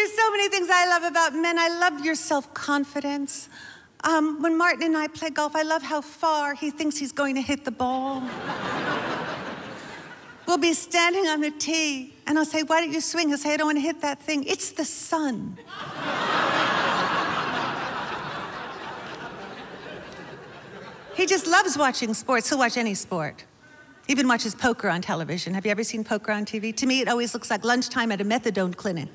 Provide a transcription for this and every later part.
there's so many things I love about men. I love your self-confidence. When Martin and I play golf, I love how far he thinks he's going to hit the ball. We'll be standing on the tee, and I'll say, why don't you swing? He'll say, I don't want to hit that thing. It's the sun. He just loves watching sports. He'll watch any sport. He even watches poker on television. Have you ever seen poker on TV? To me, it always looks like lunchtime at a methadone clinic.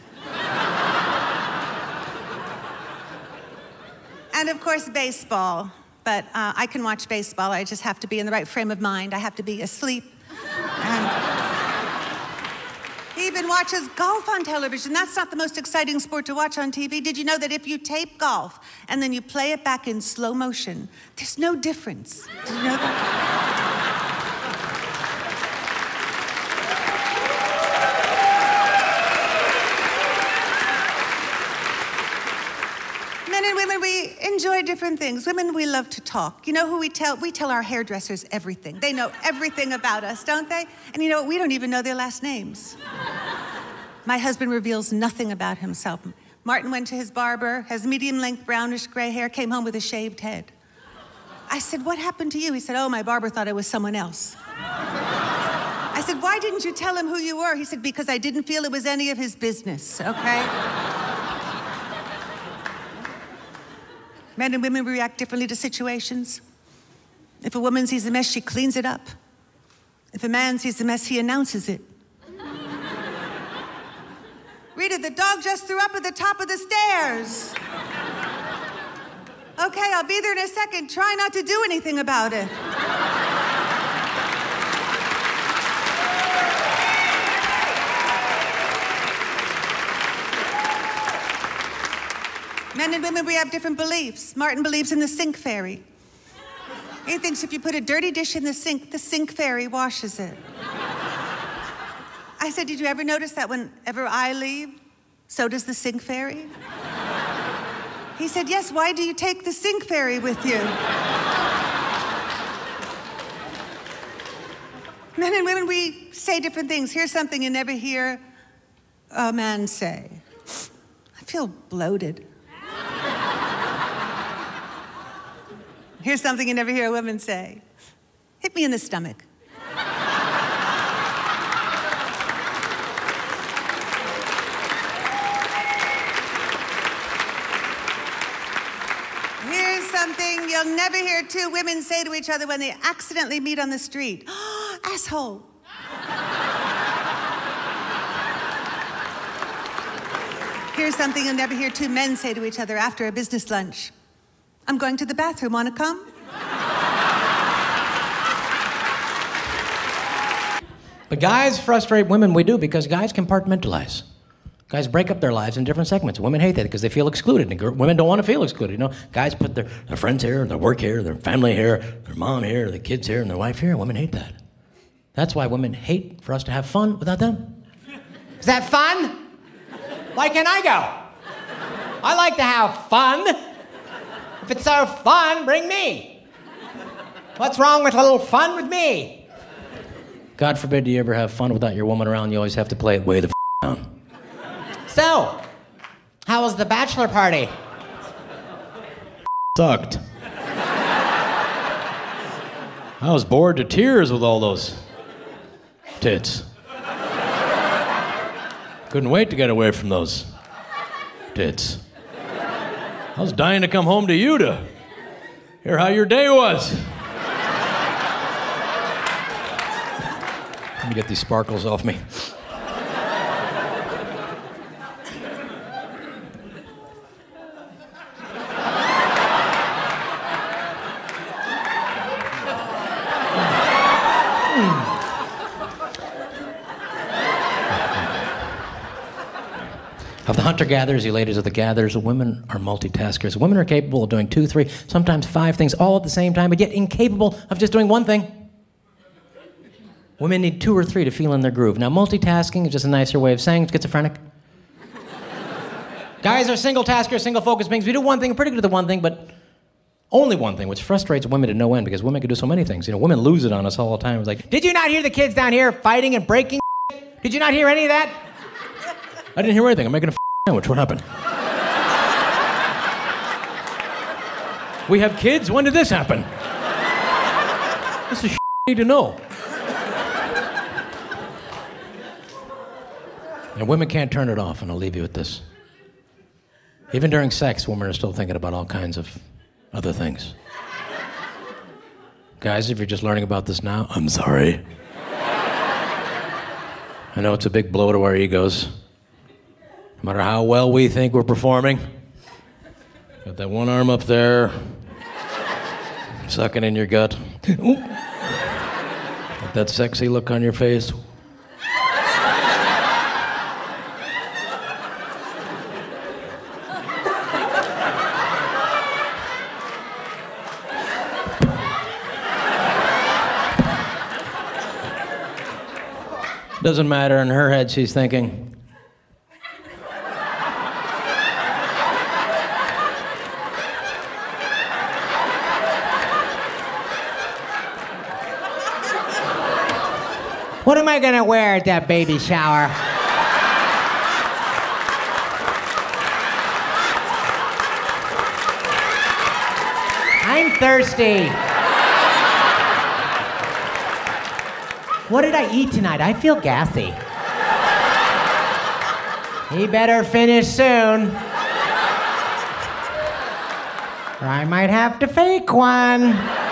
And of course, baseball. But I can watch baseball. I just have to be in the right frame of mind. I have to be asleep. He even watches golf on television. That's not the most exciting sport to watch on TV. Did you know that if you tape golf and then you play it back in slow motion, there's no difference? Did you know that? Men and women, we enjoy different things. Women, we love to talk. You know who we tell? We tell our hairdressers everything. They know everything about us, don't they? And you know what? We don't even know their last names. My husband reveals nothing about himself. Martin went to his barber, has medium-length brownish gray hair, came home with a shaved head. I said, what happened to you? He said, oh, my barber thought I was someone else. I said, why didn't you tell him who you were? He said, because I didn't feel it was any of his business, okay? Men and women react differently to situations. If a woman sees a mess, she cleans it up. If a man sees a mess, he announces it. Rita, the dog just threw up at the top of the stairs. Okay, I'll be there in a second. Try not to do anything about it. Men and women, we have different beliefs. Martin believes in the sink fairy. He thinks if you put a dirty dish in the sink fairy washes it. I said, did you ever notice that whenever I leave, so does the sink fairy? He said, yes, why do you take the sink fairy with you? Men and women, we say different things. Here's something you never hear a man say. I feel bloated. Here's something you never hear a woman say. Hit me in the stomach. Here's something you'll never hear two women say to each other when they accidentally meet on the street. Asshole. Here's something you'll never hear two men say to each other after a business lunch. I'm going to the bathroom, wanna come? But guys frustrate women, we do, because guys compartmentalize. Guys break up their lives in different segments. Women hate that because they feel excluded, and women don't want to feel excluded. You know, guys put their friends here, their work here, their family here, their mom here, their kids here, and their wife here. Women hate that. That's why women hate for us to have fun without them. Is that fun? Why can't I go? I like to have fun. If it's so fun, bring me. What's wrong with a little fun with me? God forbid you ever have fun without your woman around. You always have to play it way the down. So, how was the bachelor party? Sucked. I was bored to tears with all those tits. Couldn't wait to get away from those tits. I was dying to come home to you to hear how your day was. Let me get these sparkles off me. Of the hunter-gatherers, you ladies of the gatherers, women are multitaskers. Women are capable of doing 2, 3, sometimes 5 things all at the same time, but yet incapable of just doing one thing. Women need 2 or 3 to feel in their groove. Now, multitasking is just a nicer way of saying schizophrenic. Guys are single-taskers, single-focused beings. We do one thing, pretty good at the one thing, but only one thing, which frustrates women to no end, because women can do so many things. You know, women lose it on us all the time. It's like, did you not hear the kids down here fighting and breaking? Did you not hear any of that? I didn't hear anything. I'm making a sandwich. What happened? We have kids? When did this happen? This is I need to know. And women can't turn it off, and I'll leave you with this. Even during sex, women are still thinking about all kinds of other things. Guys, if you're just learning about this now, I'm sorry. I know it's a big blow to our egos. No matter how well we think we're performing, got that one arm up there, sucking in your gut. Got that sexy look on your face. Doesn't matter. In her head, she's thinking, what am I gonna wear at that baby shower? I'm thirsty. What did I eat tonight? I feel gassy. He better finish soon, or I might have to fake one.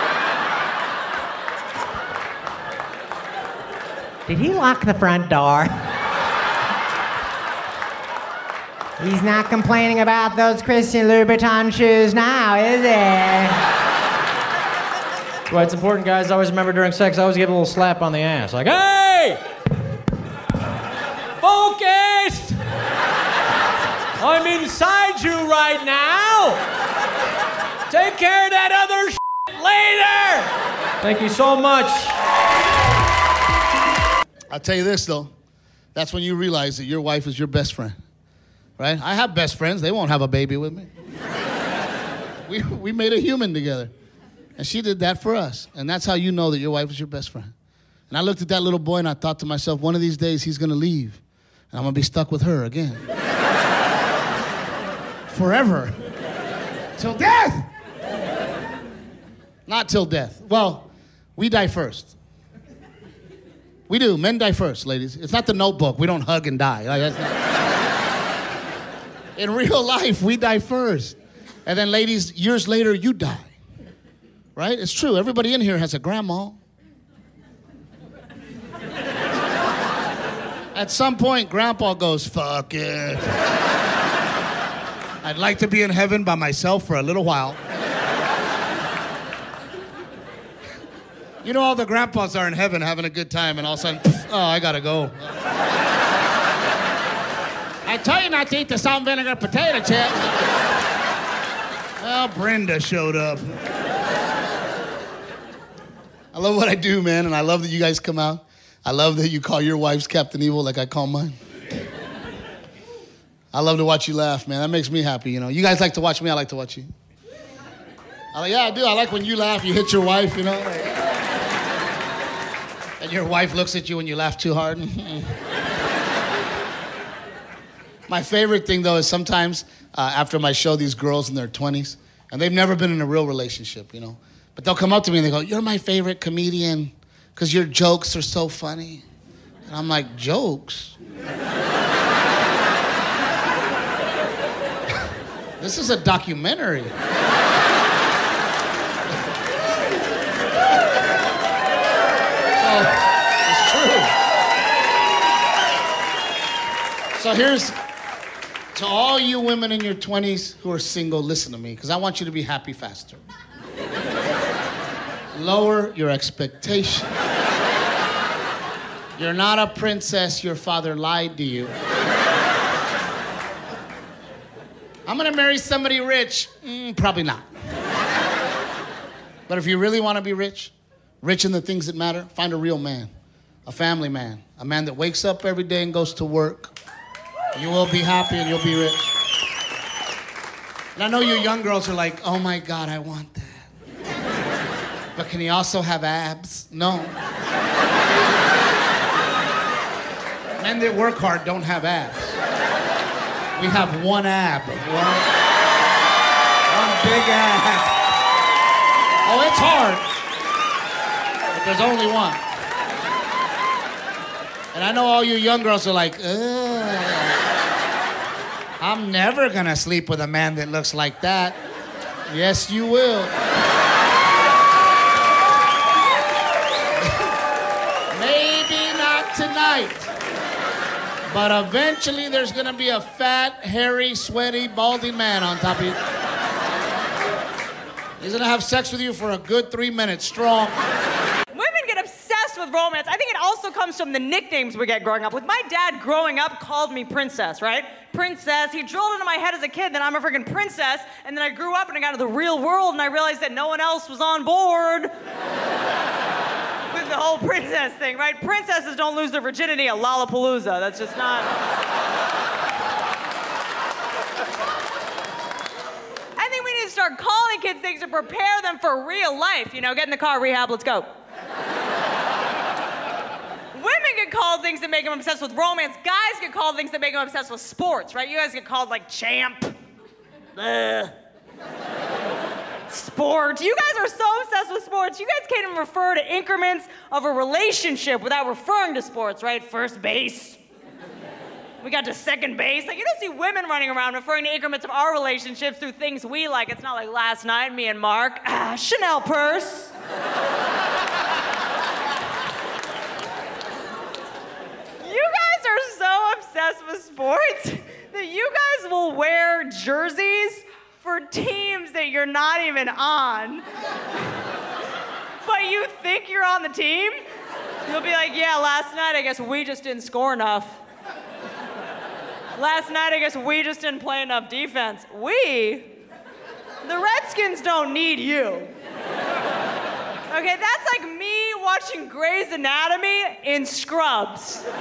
Did he lock the front door? He's not complaining about those Christian Louboutin shoes now, is he? that's why it's important, guys. Always remember during sex, I always give a little slap on the ass. Like, hey! Focus! I'm inside you right now! Take care of that other shit later! Thank you so much. I'll tell you this, though. That's when you realize that your wife is your best friend, right? I have best friends. They won't have a baby with me. We made a human together. And she did that for us. And that's how you know that your wife is your best friend. And I looked at that little boy and I thought to myself, one of these days he's going to leave. And I'm going to be stuck with her again. Forever. Till death. Not till death. Well, we die first. We do. Men die first, ladies. It's not The Notebook. We don't hug and die. Like, that's not... In real life, we die first. And then, ladies, years later, you die. Right? It's true. Everybody in here has a grandma. At some point, Grandpa goes, fuck it. I'd like to be in heaven by myself for a little while. You know, all the grandpas are in heaven having a good time, and all of a sudden, oh, I gotta go. I tell you not to eat the salt and vinegar potato chips. Well, Brenda showed up. I love what I do, man, and I love that you guys come out. I love that you call your wives Captain Evil like I call mine. I love to watch you laugh, man. That makes me happy, you know. You guys like to watch me, I like to watch you. Yeah, I do. I like when you laugh, you hit your wife, you know. And your wife looks at you when you laugh too hard. My favorite thing, though, is sometimes after my show, these girls in their 20s, and they've never been in a real relationship, you know. But they'll come up to me and they go, you're my favorite comedian because your jokes are so funny. And I'm like, jokes? This is a documentary. It's true. So here's, to all you women in your 20s who are single, listen to me, because I want you to be happy faster. Lower your expectations. You're not a princess. Your father lied to you. I'm gonna marry somebody rich. Probably not. But if you really want to be rich in the things that matter, find a real man, a family man, a man that wakes up every day and goes to work. You will be happy and you'll be rich. And I know you young girls are like, oh my God, I want that. But can he also have abs? No. Men that work hard don't have abs. We have one ab. One big ab. Oh, it's hard. But there's only one. And I know all you young girls are like, ugh. I'm never gonna sleep with a man that looks like that. Yes, you will. Maybe not tonight. But eventually there's gonna be a fat, hairy, sweaty, balding man on top of you. He's gonna have sex with you for a good 3 minutes strong. Women get obsessed with romance. I think it also comes from the nicknames we get growing up. Like my dad growing up called me princess, right? Princess. He drilled into my head as a kid that I'm a freaking princess. And then I grew up and I got to the real world and I realized that no one else was on board with the whole princess thing, right? Princesses don't lose their virginity at Lollapalooza. That's just not... I think we need to start calling kids things to prepare them for real life. You know, get in the car, rehab, let's go. Women get called things that make them obsessed with romance. Guys get called things that make them obsessed with sports, right? You guys get called like champ. Ugh. Sport. You guys are so obsessed with sports. You guys can't even refer to increments of a relationship without referring to sports, right? First base. We got to second base. Like, you don't see women running around referring to increments of our relationships through things we like. It's not like last night, me and Mark. Chanel purse. You guys are so obsessed with sports that you guys will wear jerseys for teams that you're not even on. But you think you're on the team? You'll be like, yeah, last night I guess we just didn't score enough. Last night I guess we just didn't play enough defense. We? The Redskins don't need you. Okay, that's like me watching Grey's Anatomy in Scrubs. But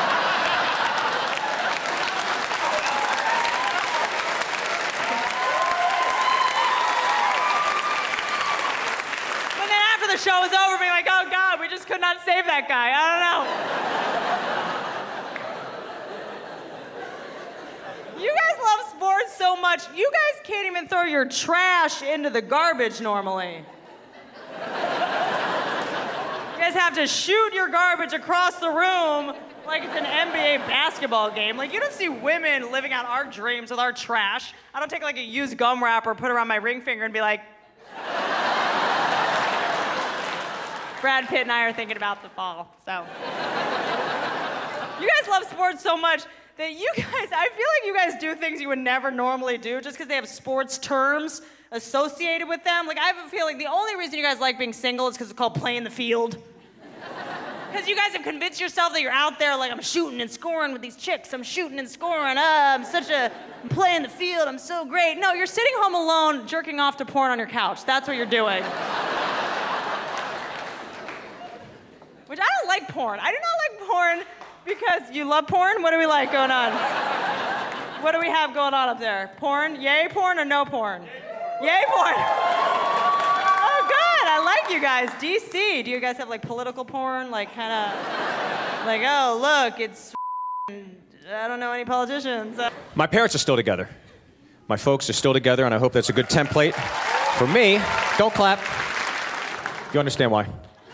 then after the show was over, being like, oh God, we just could not save that guy. I don't know. You guys love sports so much, you guys can't even throw your trash into the garbage normally. You guys have to shoot your garbage across the room like it's an NBA basketball game. Like, you don't see women living out our dreams with our trash. I don't take like a used gum wrapper, put it around my ring finger and be like, Brad Pitt and I are thinking about the fall, so. You guys love sports so much that you guys, I feel like you guys do things you would never normally do just because they have sports terms associated with them. Like, I have a feeling the only reason you guys like being single is because it's called playing the field. Because you guys have convinced yourself that you're out there like, I'm shooting and scoring with these chicks. I'm shooting and scoring. I'm playing the field. I'm so great. No, you're sitting home alone jerking off to porn on your couch. That's what you're doing. Which I don't like porn. I do not like porn because you love porn? What do we like going on? What do we have going on up there? Porn? Yay porn or no porn? Yay porn. Oh, good. I like you guys. DC, do you guys have like political porn? Like kind of like, oh, look, it's I don't know any politicians. My parents are still together. My folks are still together, and I hope that's a good template for me. Don't clap. You understand why?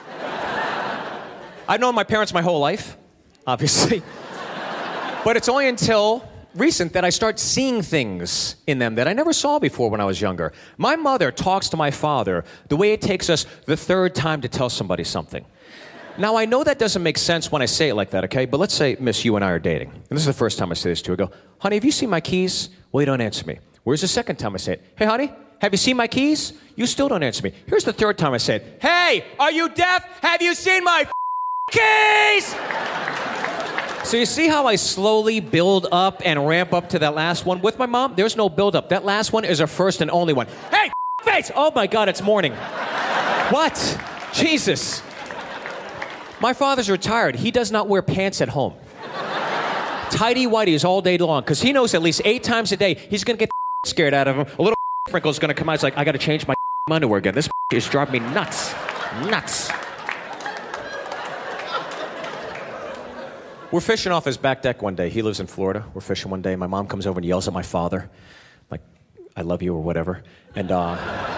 I've known my parents my whole life, obviously. But it's only until recent that I start seeing things in them that I never saw before when I was younger. My mother talks to my father the way it takes us the third time to tell somebody something. Now, I know that doesn't make sense when I say it like that, okay? But let's say, Miss, you and I are dating. And this is the first time I say this to her. I go, honey, have you seen my keys? Well, you don't answer me. Where's the second time I say it? Hey, honey, have you seen my keys? You still don't answer me. Here's the third time I say it. Hey, are you deaf? Have you seen my keys? So you see how I slowly build up and ramp up to that last one? With my mom, there's no build up. That last one is our first and only one. Hey, face! Oh my God, it's morning. What? Jesus. My father's retired. He does not wear pants at home. Tighty-whities all day long, because he knows at least 8 times a day he's going to get scared out of him. A little sprinkle's going to come out. It's like, I got to change my underwear again. This is driving me nuts. Nuts. We're fishing off his back deck one day. He lives in Florida. We're fishing one day. My mom comes over and yells at my father, like, I love you or whatever. And my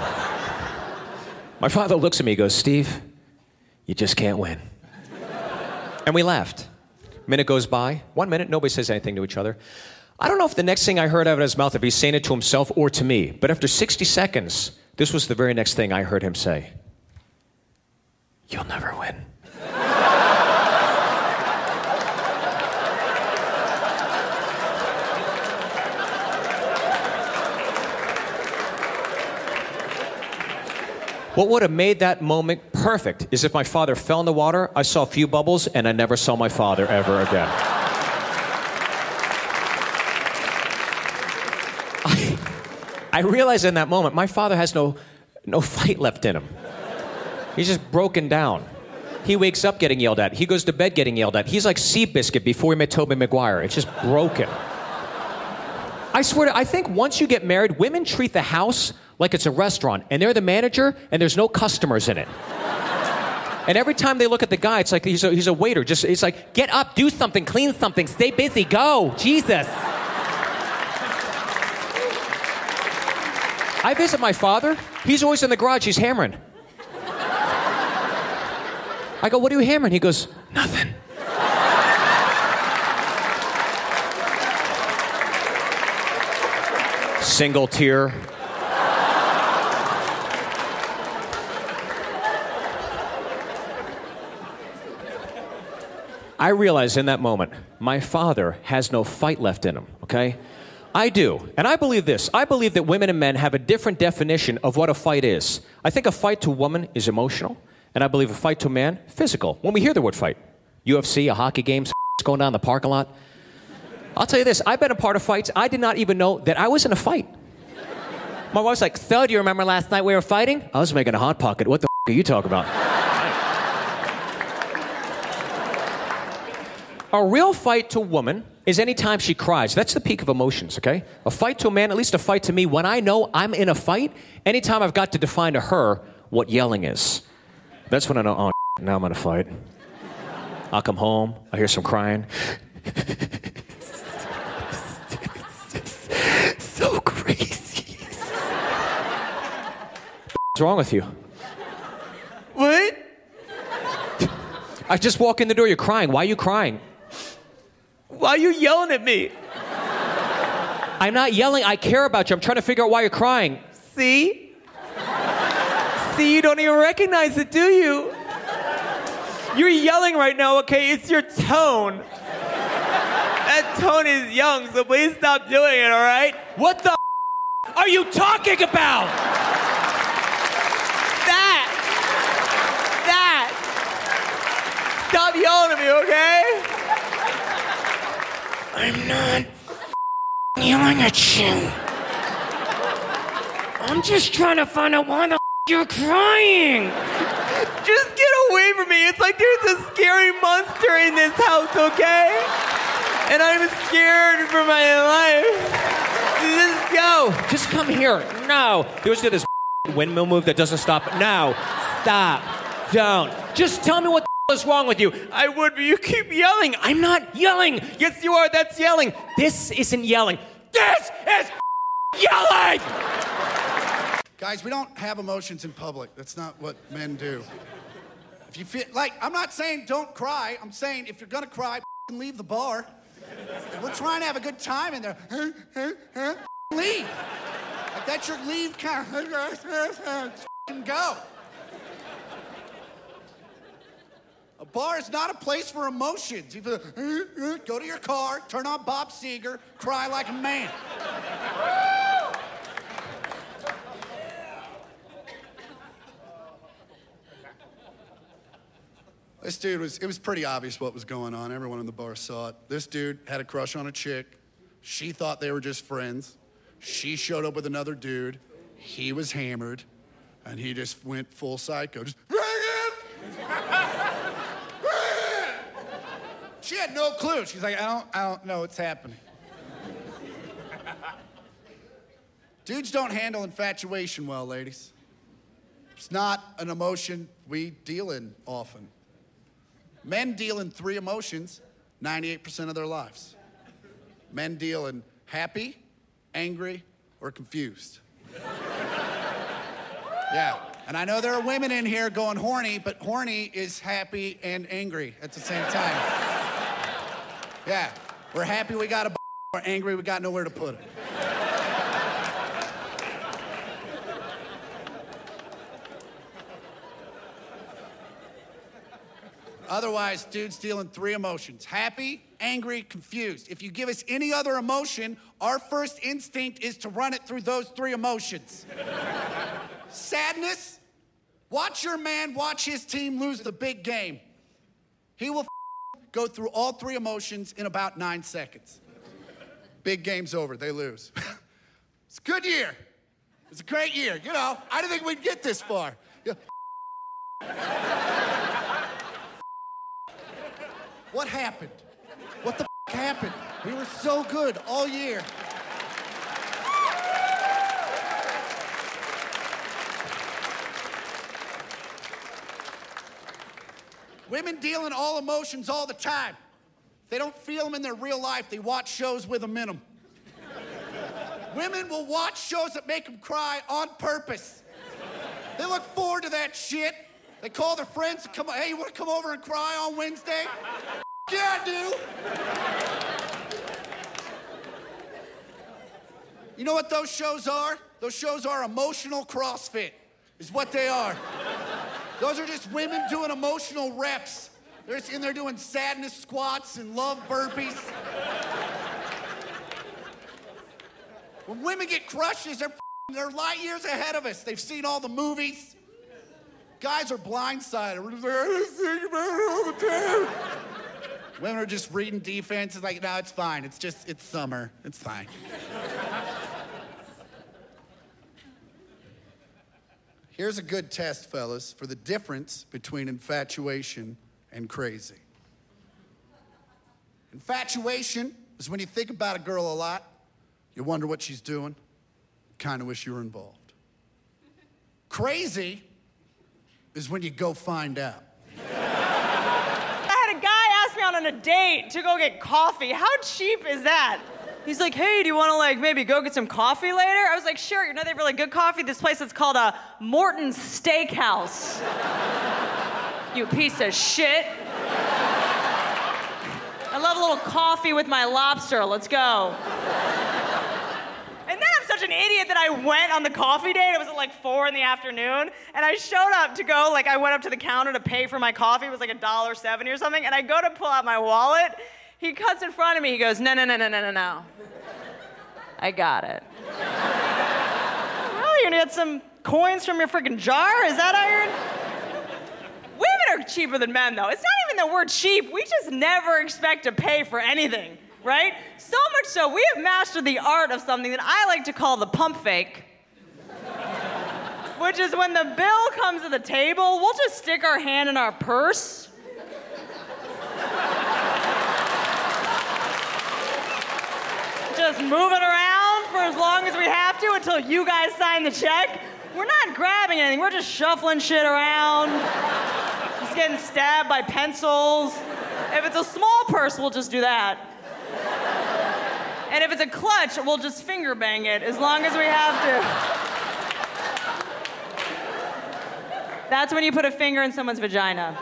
father looks at me and goes, Steve, you just can't win. And we laughed. Minute goes by. 1 minute, nobody says anything to each other. I don't know if the next thing I heard out of his mouth, if he's saying it to himself or to me, but after 60 seconds, this was the very next thing I heard him say. You'll never win. What would have made that moment perfect is if my father fell in the water, I saw a few bubbles, and I never saw my father ever again. I realized in that moment, my father has no fight left in him. He's just broken down. He wakes up getting yelled at. He goes to bed getting yelled at. He's like Seabiscuit before he met Tobey Maguire. It's just broken. I swear I think once you get married, women treat the house like it's a restaurant, and they're the manager, and there's no customers in it. And every time they look at the guy, it's like he's a waiter. It's like, get up, do something, clean something, stay busy, go, Jesus. I visit my father. He's always in the garage. He's hammering. I go, what are you hammering? He goes, nothing. Single tear. I realized in that moment, my father has no fight left in him, okay? I do. And I believe this. I believe that women and men have a different definition of what a fight is. I think a fight to a woman is emotional, and I believe a fight to a man, physical. When we hear the word fight, UFC, a hockey game, going down the parking lot. I'll tell you this, I've been a part of fights. I did not even know that I was in a fight. My wife's like, so do you remember last night we were fighting? I was making a Hot Pocket. What the are you talking about? A real fight to a woman is any time she cries. That's the peak of emotions, okay? A fight to a man, at least a fight to me, when I know I'm in a fight, anytime I've got to define to her what yelling is. That's when I know, oh, now I'm in a fight. I'll come home, I hear some crying. So crazy. What's wrong with you? What? I just walk in the door, you're crying. Why are you crying? Why are you yelling at me? I'm not yelling, I care about you. I'm trying to figure out why you're crying. See? See, you don't even recognize it, do you? You're yelling right now, okay? It's your tone. That tone is young, so please stop doing it, all right? What the are you talking about? That. Stop yelling at me, okay? I'm not yelling at you. I'm just trying to find out why the you're crying. Just get away from me. It's like there's a scary monster in this house, okay? And I'm scared for my life. Just go. Just come here. No. You always do this windmill move that doesn't stop. No. Stop. Don't. Just tell me what is wrong with you? I would, but you keep yelling. I'm not yelling. Yes, you are. That's yelling. This isn't yelling. This is yelling! Guys, we don't have emotions in public. That's not what men do. If you feel like, I'm not saying don't cry. I'm saying if you're gonna cry, leave the bar. We're trying to have a good time in there. Leave. Like that's your leave count. Go. A bar is not a place for emotions. You go to your car, turn on Bob Seger, cry like a man. This dude it was pretty obvious what was going on. Everyone in the bar saw it. This dude had a crush on a chick. She thought they were just friends. She showed up with another dude. He was hammered, and he just went full psycho. Just, she had no clue. She's like, I don't know what's happening. Dudes don't handle infatuation well, ladies. It's not an emotion we deal in often. Men deal in 3 emotions: 98% of their lives. Men deal in happy, angry, or confused. Yeah, and I know there are women in here going horny, but horny is happy and angry at the same time. Yeah, we're happy we got a we're angry we got nowhere to put it. Otherwise, dudes deal in 3 emotions: happy, angry, confused. If you give us any other emotion, our first instinct is to run it through those 3 emotions. Sadness, watch your man watch his team lose the big game. He will go through all 3 emotions in about 9 seconds. Big game's over, they lose. It's a good year. It's a great year. You know, I didn't think we'd get this far. What happened? What the happened? We were so good all year. Women deal in all emotions all the time. If they don't feel them in their real life, they watch shows with them in them. Women will watch shows that make them cry on purpose. They look forward to that shit. They call their friends and come, hey, you want to come over and cry on Wednesday? Yeah, I do. You know what those shows are? Those shows are emotional CrossFit, is what they are. Those are just women doing emotional reps. They're just in there doing sadness squats and love burpees. When women get crushes, they're light years ahead of us. They've seen all the movies. Guys are blindsided. We're just like, I just think about it all the time. Women are just reading defense. It's like, no, it's fine. It's summer. It's fine. Here's a good test, fellas, for the difference between infatuation and crazy. Infatuation is when you think about a girl a lot, you wonder what she's doing, kind of wish you were involved. Crazy is when you go find out. I had a guy ask me out on a date to go get coffee. How cheap is that? He's like, hey, do you want to like maybe go get some coffee later? I was like, sure. You know they have really good coffee? This place is called a Morton's Steakhouse. You piece of shit. I love a little coffee with my lobster. Let's go. And then I'm such an idiot that I went on the coffee date. It was at like 4 in the afternoon. And I showed up to go, like I went up to the counter to pay for my coffee. It was like $1.70 or something. And I go to pull out my wallet. He cuts in front of me. He goes, no. I got it. Well, you're gonna get some coins from your freaking jar? Is that how you're... Women are cheaper than men, though. It's not even that we're cheap. We just never expect to pay for anything, right? So much so, we have mastered the art of something that I like to call the pump fake. Which is when the bill comes to the table, we'll just stick our hand in our purse. Just moving around for as long as we have to until you guys sign the check. We're not grabbing anything. We're just shuffling shit around. Just getting stabbed by pencils. If it's a small purse, we'll just do that. And if it's a clutch, we'll just finger bang it as long as we have to. That's when you put a finger in someone's vagina.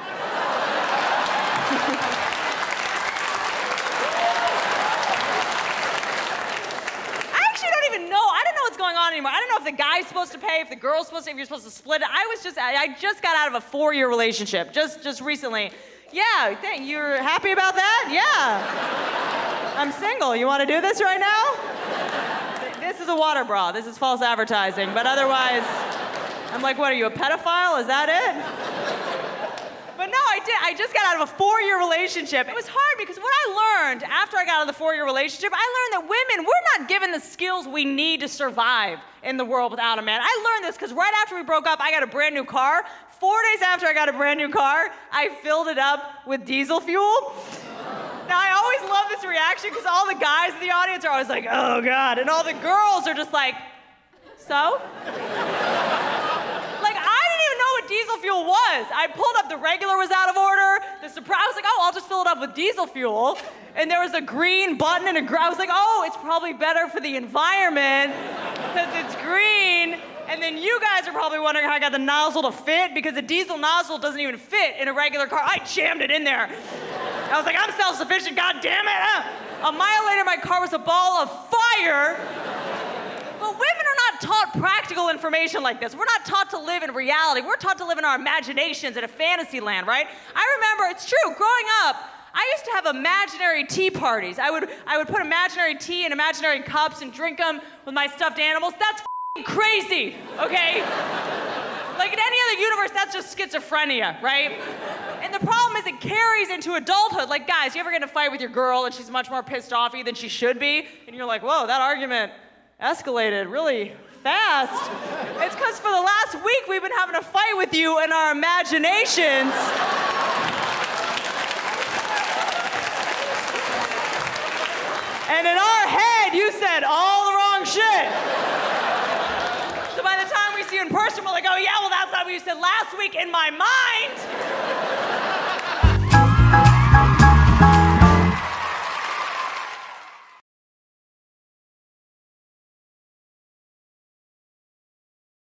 Going on anymore. I don't know if the guy's supposed to pay, if the girl's supposed to, if you're supposed to split it. I just got out of a 4-year relationship, just recently. Yeah, you're happy about that? Yeah. I'm single. You want to do this right now? This is a water bra. This is false advertising. But otherwise, I'm like, what are you, a pedophile? Is that it? But no, I just got out of a 4-year relationship. It was hard because what I learned after I got out of the 4-year relationship, I learned that women, we're not given the skills we need to survive in the world without a man. I learned this because right after we broke up, I got a brand new car. 4 days after I got a brand new car, I filled it up with diesel fuel. Now, I always love this reaction because all the guys in the audience are always like, oh, God. And all the girls are just like, so? Diesel fuel was. I pulled up, the regular was out of order, the surprise, I was like, oh, I'll just fill it up with diesel fuel. And there was a green button and I was like, oh, it's probably better for the environment because it's green. And then you guys are probably wondering how I got the nozzle to fit because the diesel nozzle doesn't even fit in a regular car. I jammed it in there. I was like, I'm self-sufficient, God damn it. A mile later, my car was a ball of fire. But women are not taught practical information like this. We're not taught to live in reality. We're taught to live in our imaginations in a fantasy land, right? I remember, it's true, growing up, I used to have imaginary tea parties. I would put imaginary tea in imaginary cups and drink them with my stuffed animals. That's f***ing crazy, okay? Like in any other universe, that's just schizophrenia, right? And the problem is it carries into adulthood. Like, guys, you ever get in a fight with your girl and she's much more pissed off at you than she should be? And you're like, whoa, that argument escalated really fast. It's because for the last week, we've been having a fight with you in our imaginations. And in our head, you said all the wrong shit. So by the time we see you in person, we're like, oh yeah, well that's not what you said last week in my mind.